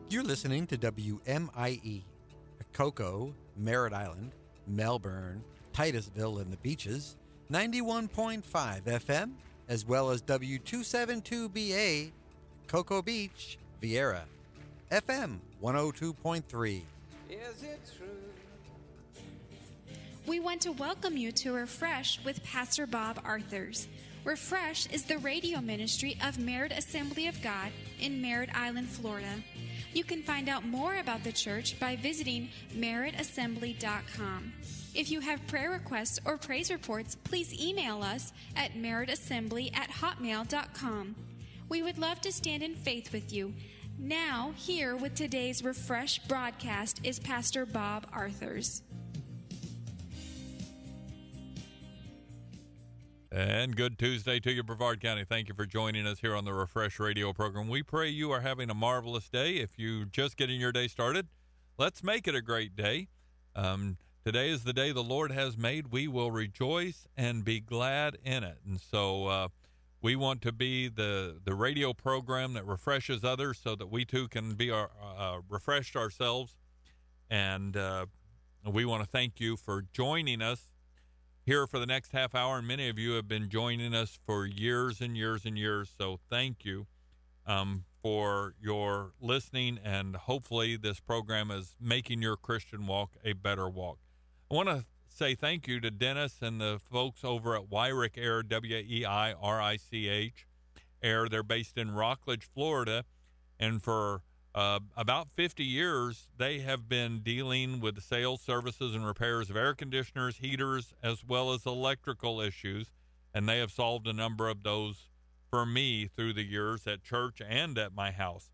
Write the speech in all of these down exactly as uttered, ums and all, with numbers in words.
You're listening to W M I E, Cocoa, Merritt Island, Melbourne, Titusville, and the Beaches, ninety-one point five F M, as well as W two seventy-two B A, Cocoa Beach, Vieira, F M one oh two point three. Is it true? We want to welcome you to Refresh with Pastor Bob Arthurs. Refresh is the radio ministry of Merritt Assembly of God in Merritt Island, Florida. You can find out more about the church by visiting merritt assembly dot com. If you have prayer requests or praise reports, please email us at merritt assembly at hotmail dot com. We would love to stand in faith with you. Now, here with today's Refresh broadcast is Pastor Bob Arthurs. And good Tuesday to you, Brevard County. Thank you for joining us here on the Refresh Radio program. We pray you are having a marvelous day. If you just getting your day started, let's make it a great day. Um, today is the day the Lord has made. We will rejoice and be glad in it. And so uh, we want to be the, the radio program that refreshes others so that we too can be our, uh, refreshed ourselves. And uh, we want to thank you for joining us here for the next half hour, and many of you have been joining us for years and years and years, so thank you um, for your listening, and hopefully this program is making your Christian walk a better walk. I want to say thank you to Dennis and the folks over at Weirich Air, W E I R I C H Air. They're based in Rockledge, Florida, and for Uh, about fifty years, they have been dealing with the sales, services, and repairs of air conditioners, heaters, as well as electrical issues, and they have solved a number of those for me through the years at church and at my house.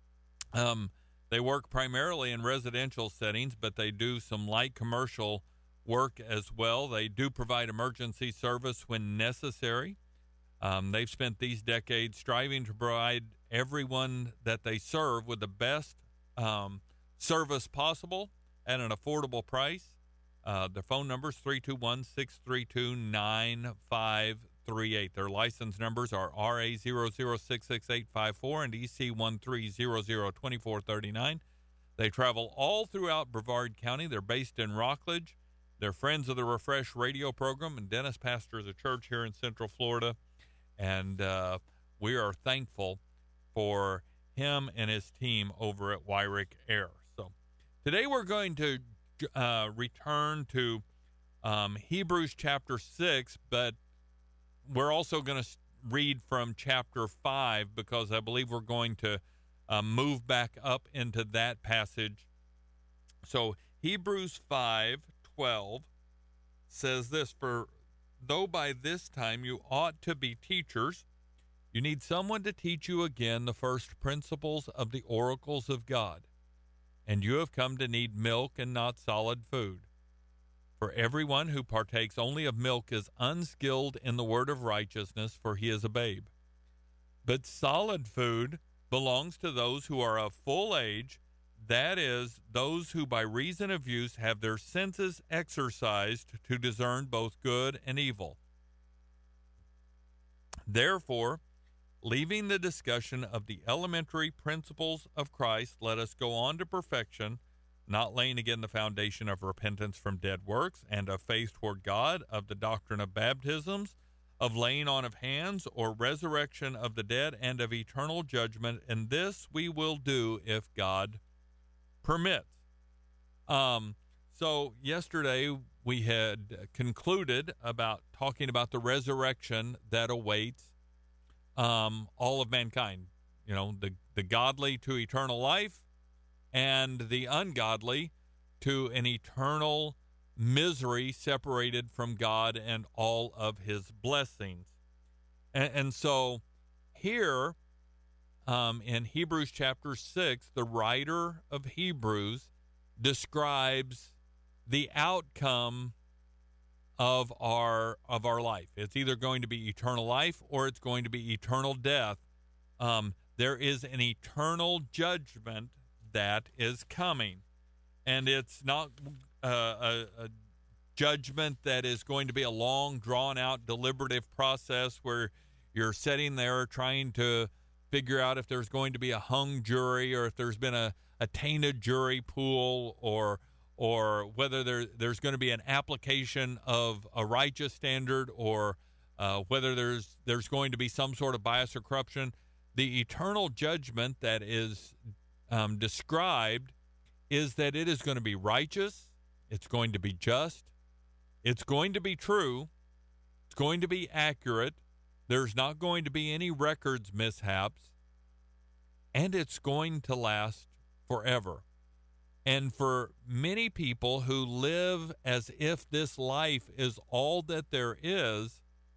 Um, they work primarily in residential settings, but they do some light commercial work as well. They do provide emergency service when necessary. Um, they've spent these decades striving to provide everyone that they serve with the best um, service possible at an affordable price. Uh, their phone number is three two one, six three two, nine five three eight. Their license numbers are R A zero zero six six eight five four and E C one three zero zero two four three nine. They travel all throughout Brevard County. They're based in Rockledge. They're friends of the Refresh radio program, and Dennis pastors a church here in Central Florida. And uh, we are thankful for him and his team over at Weirich Air. So today we're going to uh, return to um, Hebrews chapter six, but we're also going to read from chapter five because I believe we're going to uh, move back up into that passage. So Hebrews five twelve says this, "For though by this time you ought to be teachers, you need someone to teach you again the first principles of the oracles of God. And you have come to need milk and not solid food. For everyone who partakes only of milk is unskilled in the word of righteousness, for he is a babe. But solid food belongs to those who are of full age, that is, those who by reason of use have their senses exercised to discern both good and evil. Therefore, leaving the discussion of the elementary principles of Christ, let us go on to perfection, not laying again the foundation of repentance from dead works and of faith toward God, of the doctrine of baptisms, of laying on of hands or resurrection of the dead, and of eternal judgment. And this we will do if God permits." Um, so yesterday we had concluded about talking about the resurrection that awaits um, all of mankind. You know, the, the godly to eternal life and the ungodly to an eternal misery separated from God and all of his blessings. And, and so here Um, in Hebrews chapter six, the writer of Hebrews describes the outcome of our of our life. It's either going to be eternal life or it's going to be eternal death. Um, there is an eternal judgment that is coming, and it's not uh, a, a judgment that is going to be a long, drawn-out, deliberative process where you're sitting there trying to figure out if there's going to be a hung jury or if there's been a, a tainted jury pool or or whether there, there's going to be an application of a righteous standard or uh, whether there's there's going to be some sort of bias or corruption. The eternal judgment that is um, described is that it is going to be righteous, it's going to be just, it's going to be true, it's going to be accurate, there's not going to be any records mishaps, and it's going to last forever. And for many people who live as if this life is all that there is,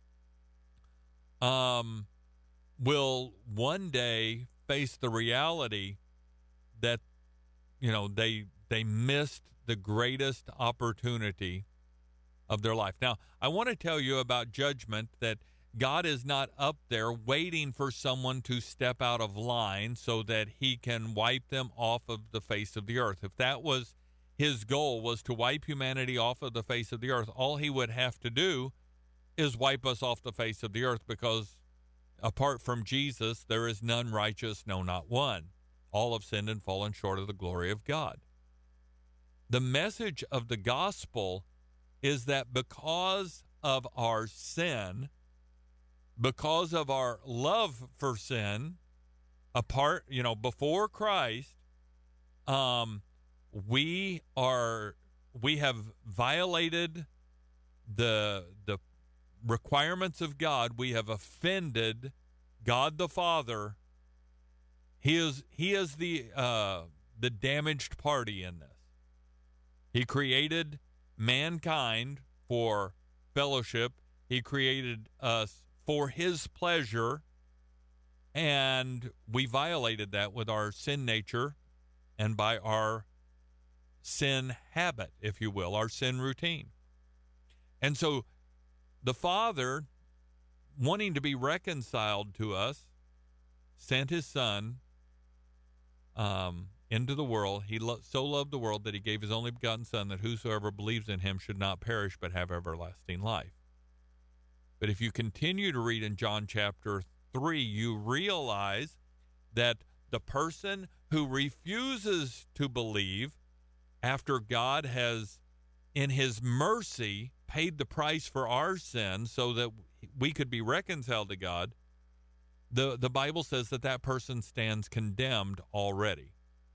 um, will one day face the reality that, you know, they they missed the greatest opportunity of their life. Now, I want to tell you about judgment, that God is not up there waiting for someone to step out of line so that he can wipe them off of the face of the earth. If that was his goal, was to wipe humanity off of the face of the earth, all he would have to do is wipe us off the face of the earth, because apart from Jesus, there is none righteous, no, not one. All have sinned and fallen short of the glory of God. The message of the gospel is that because of our sin, because of our love for sin, apart, you know, before Christ, um, we are, we have violated the the requirements of God. We have offended God the Father. He is he is the uh, the damaged party in this. He created mankind for fellowship. He created us for his pleasure, and we violated that with our sin nature and by our sin habit, if you will, our sin routine. And so the Father, wanting to be reconciled to us, sent his Son um, into the world. He lo- so loved the world that he gave his only begotten Son, that whosoever believes in him should not perish but have everlasting life. But if you continue to read in John chapter three, you realize that the person who refuses to believe after God has, in his mercy, paid the price for our sin so that we could be reconciled to God, the, the Bible says that that person stands condemned already.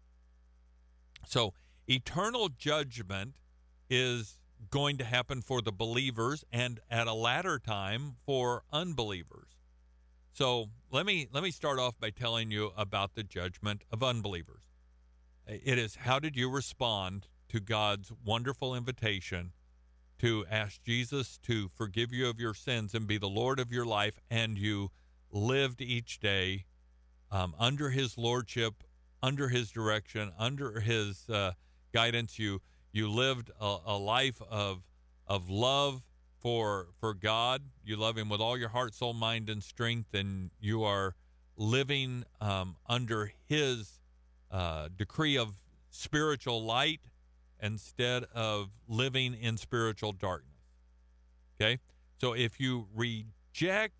So eternal judgment is going to happen for the believers, and at a latter time for unbelievers. So let me let me start off by telling you about the judgment of unbelievers. It is, how did you respond to God's wonderful invitation to ask Jesus to forgive you of your sins and be the Lord of your life, and you lived each day um, under his lordship, under his direction, under his uh, guidance. You You lived a, a life of of love for for God. You love him with all your heart, soul, mind, and strength, and you are living um, under his uh, decree of spiritual light instead of living in spiritual darkness. Okay? So if you reject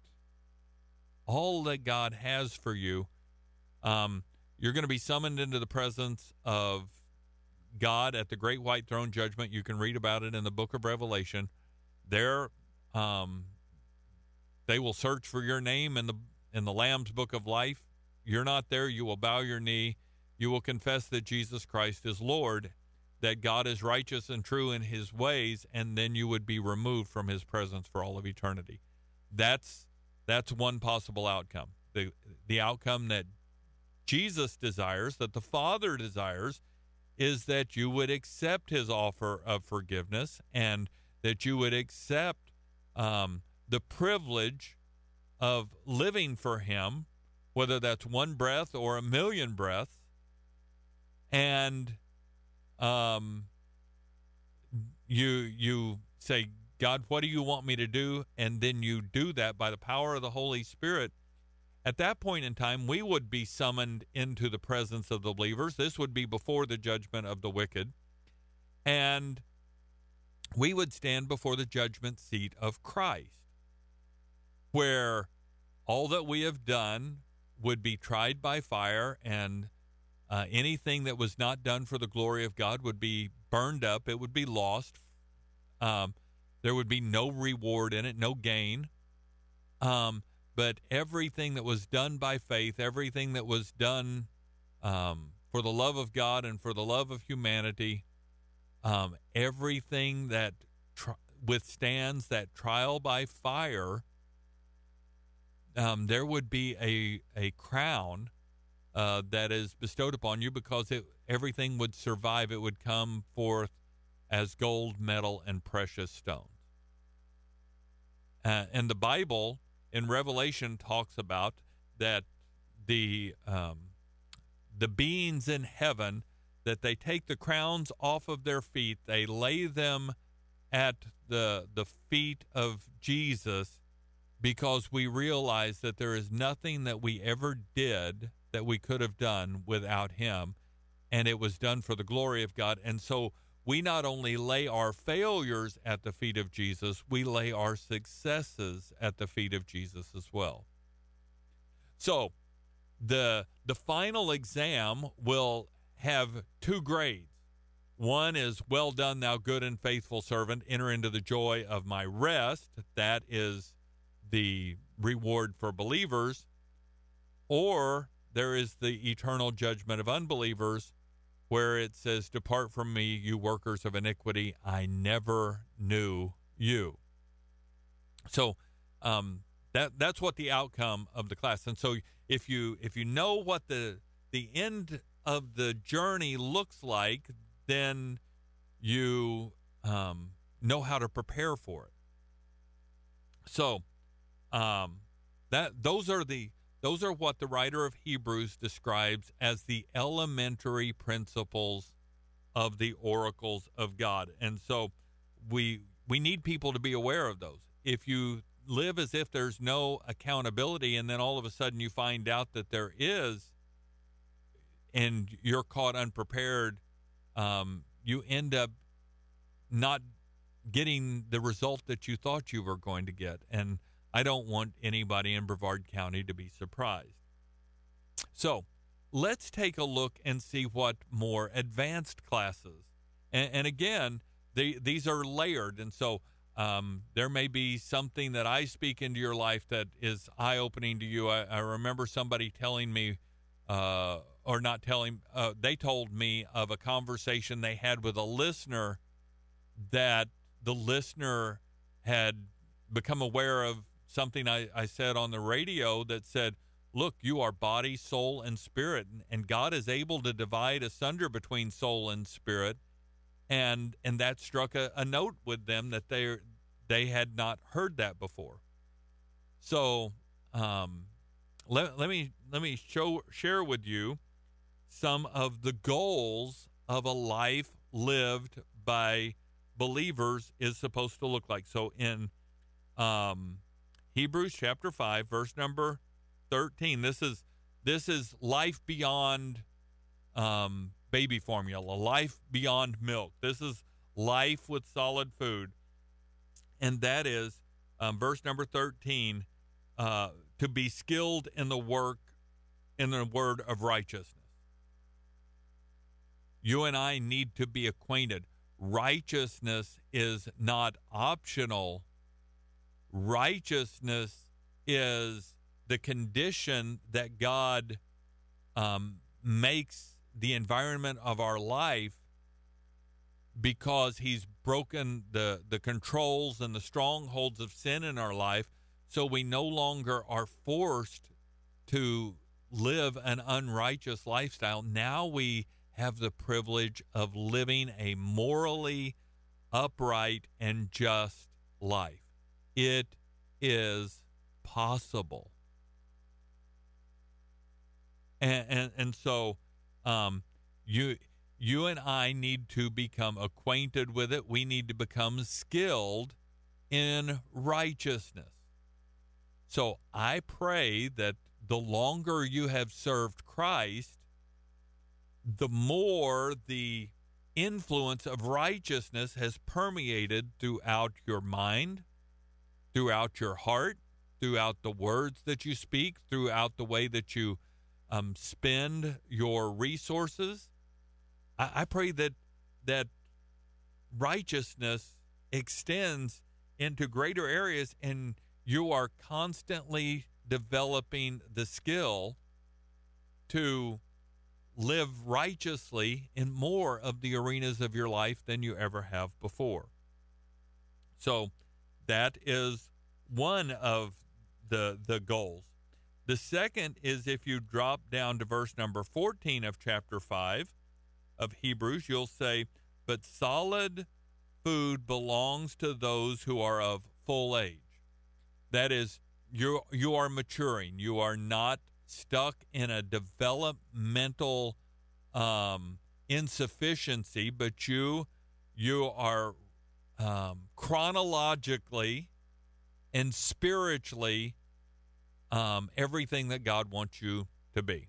all that God has for you, um, you're going to be summoned into the presence of God at the great white throne judgment. You can read about it in the book of Revelation. There, um, they will search for your name in the in the Lamb's book of life. You're not there. You will bow your knee. You will confess that Jesus Christ is Lord, that God is righteous and true in his ways, and then you would be removed from his presence for all of eternity. That's that's one possible outcome. The the outcome that Jesus desires, that the Father desires, is that you would accept his offer of forgiveness, and that you would accept um, the privilege of living for him, whether that's one breath or a million breaths, and um, you you say, God, what do you want me to do? And then you do that by the power of the Holy Spirit. At that point in time, we would be summoned into the presence of the believers. This would be before the judgment of the wicked. And we would stand before the judgment seat of Christ, where all that we have done would be tried by fire, and uh, anything that was not done for the glory of God would be burned up. It would be lost. Um, there would be no reward in it, no gain. Um, but everything that was done by faith, everything that was done um, for the love of God and for the love of humanity, um, everything that tr- withstands that trial by fire, um, there would be a a crown uh, that is bestowed upon you, because it, everything would survive. It would come forth as gold, metal, and precious stones. Uh, and the Bible in Revelation talks about that the um, the beings in heaven, that they take the crowns off of their feet, they lay them at the the feet of Jesus, because we realize that there is nothing that we ever did that we could have done without him, and it was done for the glory of God. And so we not only lay our failures at the feet of Jesus, we lay our successes at the feet of Jesus as well. So the the final exam will have two grades. One is, well done, thou good and faithful servant, enter into the joy of my rest. That is the reward for believers. Or there is the eternal judgment of unbelievers, where it says, depart from me, you workers of iniquity, I never knew you. So um, that that's what the outcome of the class. And so if you if you know what the the end of the journey looks like, then you um, know how to prepare for it. So um, that those are the Those are what the writer of Hebrews describes as the elementary principles of the oracles of God. And so we we need people to be aware of those. If you live as if there's no accountability, and then all of a sudden you find out that there is, and you're caught unprepared, um, you end up not getting the result that you thought you were going to get. And I don't want anybody in Brevard County to be surprised. So let's take a look and see what more advanced classes. And, and again, they, these are layered. And so um, there may be something that I speak into your life that is eye-opening to you. I, I remember somebody telling me, uh, or not telling, uh, they told me of a conversation they had with a listener, that the listener had become aware of something I, I said on the radio that said, look, you are body, soul, and spirit, and, and God is able to divide asunder between soul and spirit. And and that struck a, a note with them that they they had not heard that before. So um, let, let me let me show share with you some of the goals of a life lived by believers is supposed to look like. So in um, Hebrews chapter five, verse number thirteen. This is this is life beyond um, baby formula, life beyond milk. This is life with solid food, and that is um, verse number thirteen. Uh, to be skilled in the work, in the word of righteousness. You and I need to be acquainted. Righteousness is not optional. Righteousness is the condition that God um, makes the environment of our life, because he's broken the, the controls and the strongholds of sin in our life, so we no longer are forced to live an unrighteous lifestyle. Now we have the privilege of living a morally upright and just life. It is possible. And and, and so um, you you and I need to become acquainted with it. We need to become skilled in righteousness. So I pray that the longer you have served Christ, the more the influence of righteousness has permeated throughout your mind, throughout your heart, throughout the words that you speak, throughout the way that you um, spend your resources. I, I pray that that righteousness extends into greater areas, and you are constantly developing the skill to live righteously in more of the arenas of your life than you ever have before. So that is one of the the goals. The second is, if you drop down to verse number fourteen of chapter five of Hebrews, you'll say, but solid food belongs to those who are of full age. That is, you you are maturing. You are not stuck in a developmental um, insufficiency, but you you are um, chronologically and spiritually um, everything that God wants you to be.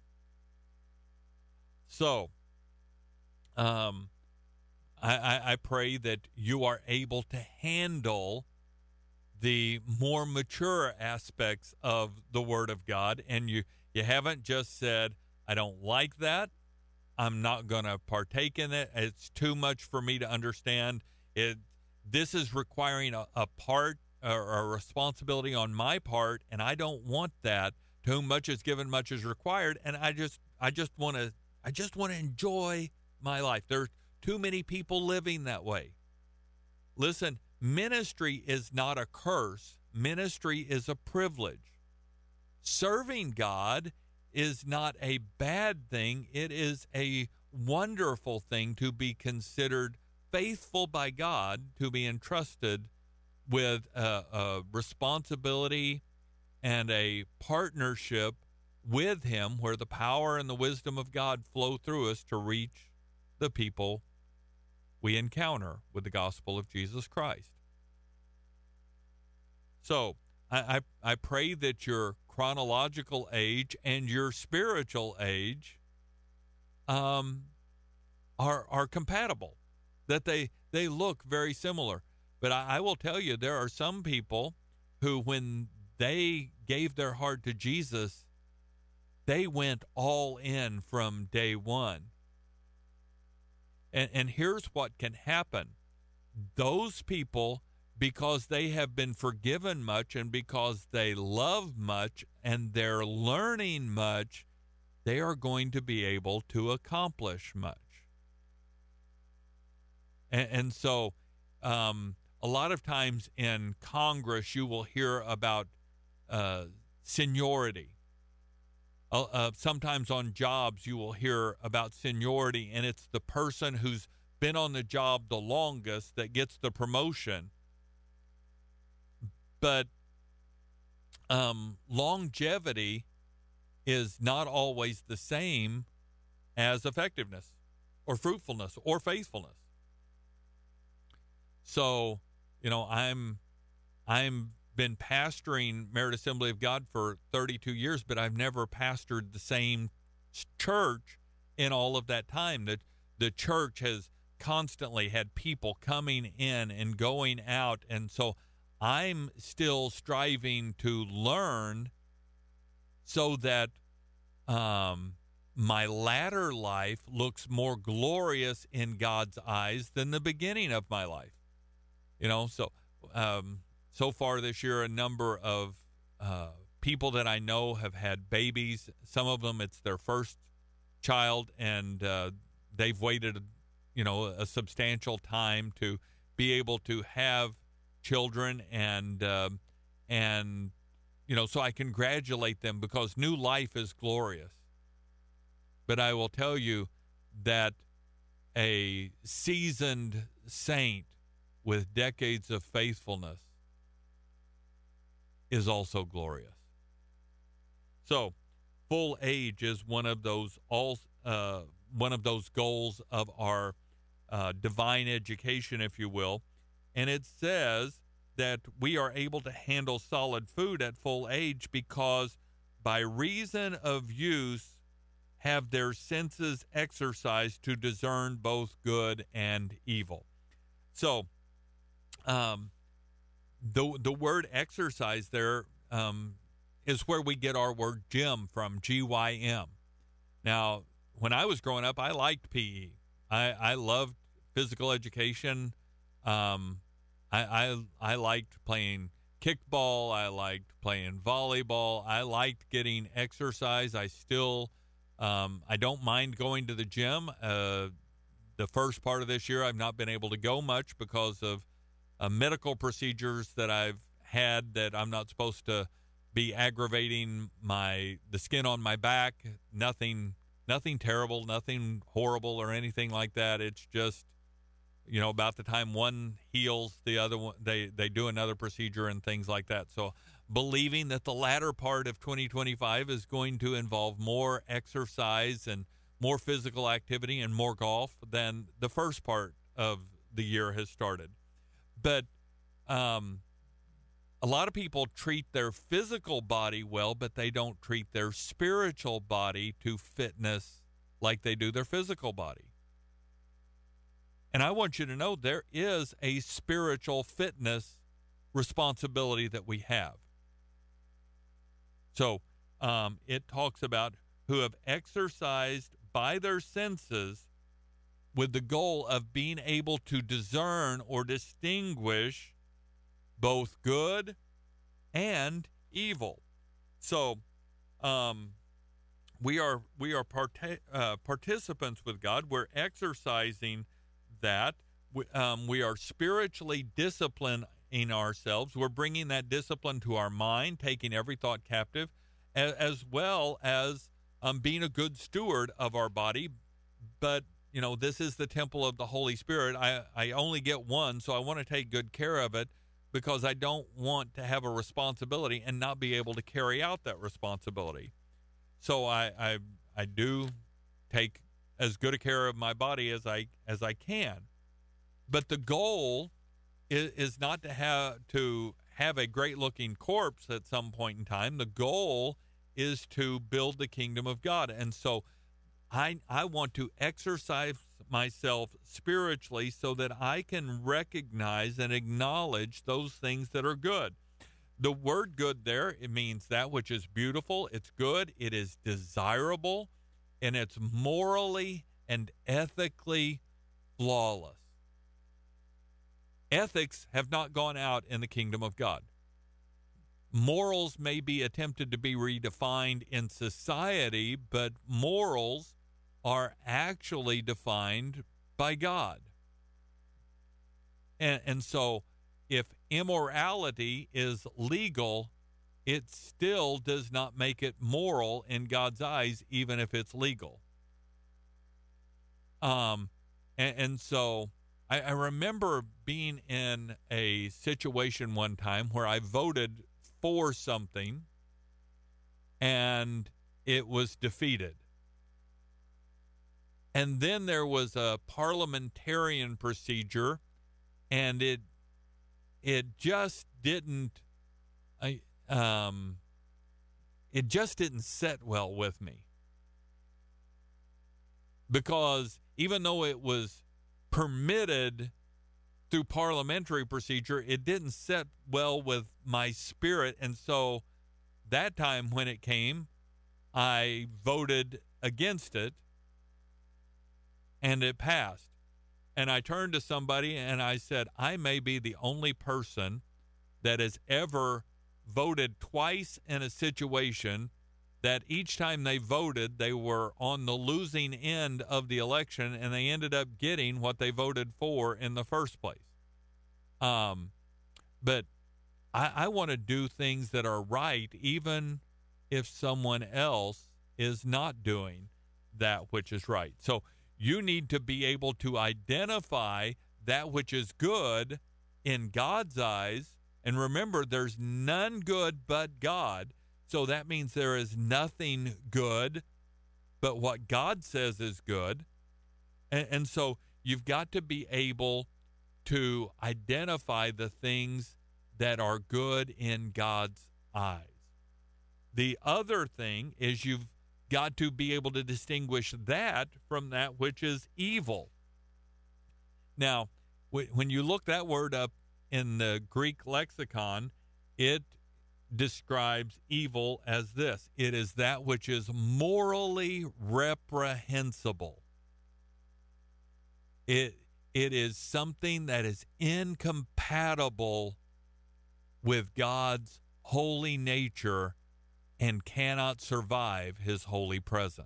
So, um, I, I, I pray that you are able to handle the more mature aspects of the Word of God, and you, you haven't just said, I don't like that, I'm not going to partake in it, it's too much for me to understand. It This is requiring a, a part or a responsibility on my part, and I don't want that. To whom much is given, much is required, and I just I just want to I just want to enjoy my life. There's too many people living that way. Listen, ministry is not a curse. Ministry is a privilege. Serving God is not a bad thing. It is a wonderful thing to be considered faithful by God, to be entrusted with a, a responsibility and a partnership with Him, where the power and the wisdom of God flow through us to reach the people we encounter with the gospel of Jesus Christ. So I, I, I pray that your chronological age and your spiritual age um, are are compatible, that they, they look very similar. But I, I will tell you, there are some people who, when they gave their heart to Jesus, they went all in from day one. And, and here's what can happen. Those people, because they have been forgiven much and because they love much and they're learning much, they are going to be able to accomplish much. And, and so um, a lot of times in Congress, you will hear about uh, seniority. Uh, uh, sometimes on jobs, you will hear about seniority, and it's the person who's been on the job the longest that gets the promotion. But um, longevity is not always the same as effectiveness or fruitfulness or faithfulness. So, you know, I'm I'm been pastoring Merit Assembly of God for thirty-two years, but I've never pastored the same church in all of that time. That the church has constantly had people coming in and going out, and so I'm still striving to learn so that um, my latter life looks more glorious in God's eyes than the beginning of my life. You know, so um, so far this year, a number of uh, people that I know have had babies. Some of them, it's their first child, and uh, they've waited, you know, a substantial time to be able to have children, and uh, and you know, so I congratulate them, because new life is glorious. But I will tell you that a seasoned saint with decades of faithfulness is also glorious. So, full age is one of those all uh, one of those goals of our uh, divine education, if you will. And it says that we are able to handle solid food at full age because by reason of use have their senses exercised to discern both good and evil. So um, the, the word exercise there um, is where we get our word gym from, G Y M. Now, when I was growing up, I liked P E. I, I loved physical education. Um, I, I I liked playing kickball. I liked playing volleyball. I liked getting exercise. I still, um, I don't mind going to the gym. Uh, the first part of this year, I've not been able to go much because of uh, medical procedures that I've had that I'm not supposed to be aggravating my the skin on my back. Nothing, nothing terrible, nothing horrible or anything like that. It's just, you know, about the time one heals, the other one, they, they do another procedure and things like that. So believing that the latter part of twenty twenty-five is going to involve more exercise and more physical activity and more golf than the first part of the year has started. But um, a lot of people treat their physical body well, but they don't treat their spiritual body to fitness like they do their physical body. And I want you to know there is a spiritual fitness responsibility that we have. So um, it talks about who have exercised by their senses with the goal of being able to discern or distinguish both good and evil. So um, we are we are part- uh, participants with God. We're exercising that. We, um, we are spiritually disciplining ourselves. We're bringing that discipline to our mind, taking every thought captive, as, as well as um, being a good steward of our body. But, you know, this is the temple of the Holy Spirit. I, I only get one, so I want to take good care of it because I don't want to have a responsibility and not be able to carry out that responsibility. So I I, I do take as good a care of my body as I as I can. But the goal is, is not to have to have a great looking corpse at some point in time. The goal is to build the kingdom of God. And so I I want to exercise myself spiritually so that I can recognize and acknowledge those things that are good. The word good there, it means that which is beautiful, it's good, it is desirable, and it's morally and ethically flawless. Ethics have not gone out in the kingdom of God. Morals may be attempted to be redefined in society, but morals are actually defined by God. And, and so if immorality is legal, it still does not make it moral in God's eyes, even if it's legal. Um, and, and so I, I remember being in a situation one time where I voted for something and it was defeated. And then there was a parliamentarian procedure, and it it just didn't I um it just didn't sit well with me. Because even though it was permitted through parliamentary procedure, it didn't sit well with my spirit. And so that time when it came, I voted against it, and it passed. And I turned to somebody and I said, I may be the only person that has ever voted twice in a situation that each time they voted, they were on the losing end of the election, and they ended up getting what they voted for in the first place. Um, but I, I want to do things that are right, even if someone else is not doing that which is right. So you need to be able to identify that which is good in God's eyes. And remember, there's none good but God. So that means there is nothing good but what God says is good. And, and so you've got to be able to identify the things that are good in God's eyes. The other thing is you've got to be able to distinguish that from that which is evil. Now, when you look that word up in the Greek lexicon, it describes evil as this: it is that which is morally reprehensible. It it is something that is incompatible with God's holy nature and cannot survive his holy presence.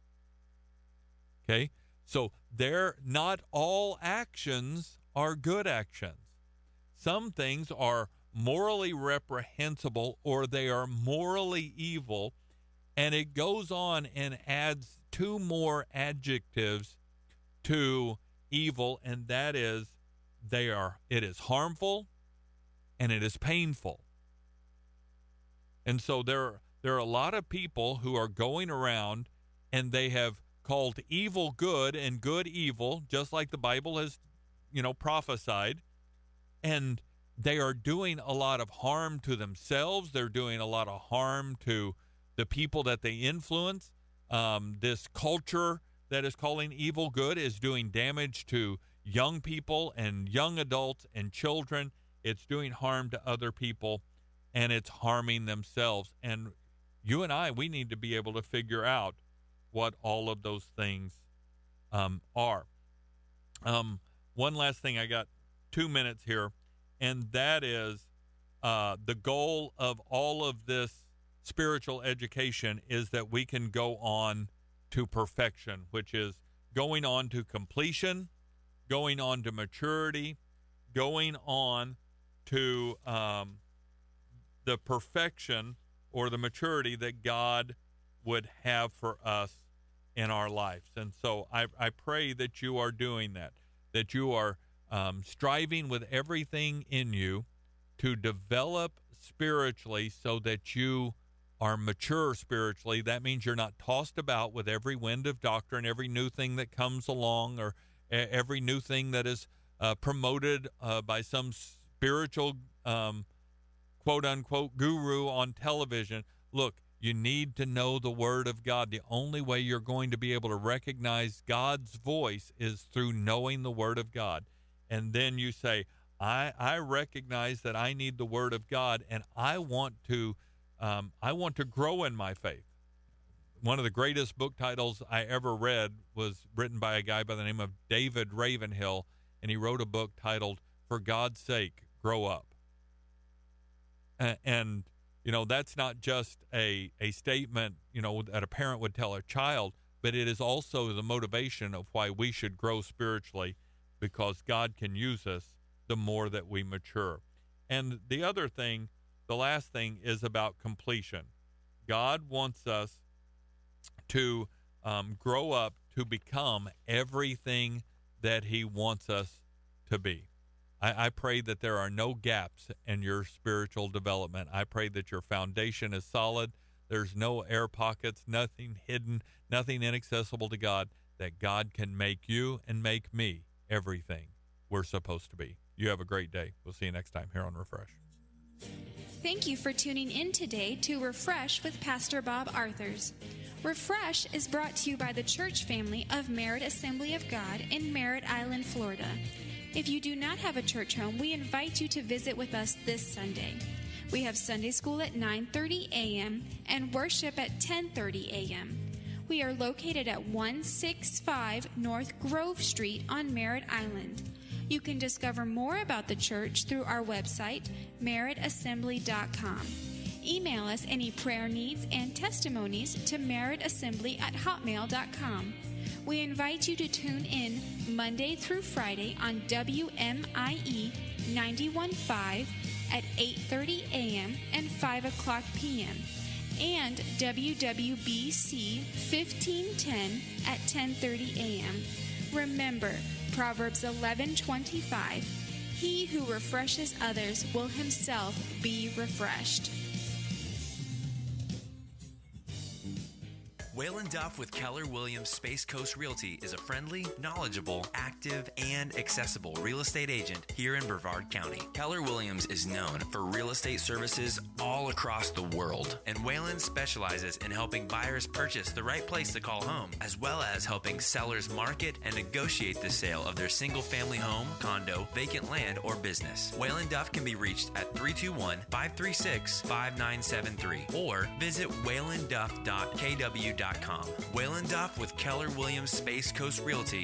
Okay? So there, not all actions are good actions. Some things are morally reprehensible, or they are morally evil, and it goes on and adds two more adjectives to evil, and that is they are it is harmful and it is painful. And so there there are a lot of people who are going around and they have called evil good and good evil, just like the Bible has, you know, prophesied, and they are doing a lot of harm to themselves. They're doing a lot of harm to the people that they influence. Um, this culture that is calling evil good is doing damage to young people and young adults and children. It's doing harm to other people, and it's harming themselves. And you and I, we need to be able to figure out what all of those things um, are. Um, one last thing, I got two minutes here, and that is uh, the goal of all of this spiritual education is that we can go on to perfection, which is going on to completion, going on to maturity, going on to um, the perfection or the maturity that God would have for us in our lives. And so I, I pray that you are doing that, that you are um, striving with everything in you to develop spiritually so that you are mature spiritually. That means you're not tossed about with every wind of doctrine, every new thing that comes along, or a- every new thing that is uh, promoted uh, by some spiritual um, quote-unquote guru on television. Look, you need to know the Word of God. The only way you're going to be able to recognize God's voice is through knowing the Word of God. And then you say, I, I recognize that I need the Word of God, and I want to um, I want to grow in my faith. One of the greatest book titles I ever read was written by a guy by the name of David Ravenhill, and he wrote a book titled, For God's Sake, Grow Up. And, and you know, that's not just a, a statement, you know, that a parent would tell a child, but it is also the motivation of why we should grow spiritually, because God can use us the more that we mature. And the other thing, the last thing, is about completion. God wants us to um, grow up to become everything that he wants us to be. I, I pray that there are no gaps in your spiritual development. I pray that your foundation is solid. There's no air pockets, nothing hidden, nothing inaccessible to God, that God can make you and make me everything we're supposed to be. You have a great day. We'll see you next time here on Refresh. Thank you for tuning in today to Refresh with Pastor Bob Arthurs. Refresh is brought to you by the church family of Merritt Assembly of God in Merritt Island, Florida. If you do not have a church home, we invite you to visit with us this Sunday. We have Sunday school at nine thirty a.m. and worship at ten thirty a.m. We are located at one sixty-five North Grove Street on Merritt Island. You can discover more about the church through our website, merritt assembly dot com. Email us any prayer needs and testimonies to merrittassembly at hotmail dot com. We invite you to tune in Monday through Friday on W M I E ninety-one point five at eight thirty a.m. and five o'clock p.m. and W W B C fifteen ten at ten thirty a.m. Remember, Proverbs eleven twenty-five, he who refreshes others will himself be refreshed. Waylon Duff with Keller Williams Space Coast Realty is a friendly, knowledgeable, active, and accessible real estate agent here in Brevard County. Keller Williams is known for real estate services all across the world, and Waylon specializes in helping buyers purchase the right place to call home, as well as helping sellers market and negotiate the sale of their single-family home, condo, vacant land, or business. Waylon Duff can be reached at three two one, five three six, five nine seven three or visit waylon duff dot k w dot com. Waylon Duff with Keller Williams Space Coast Realty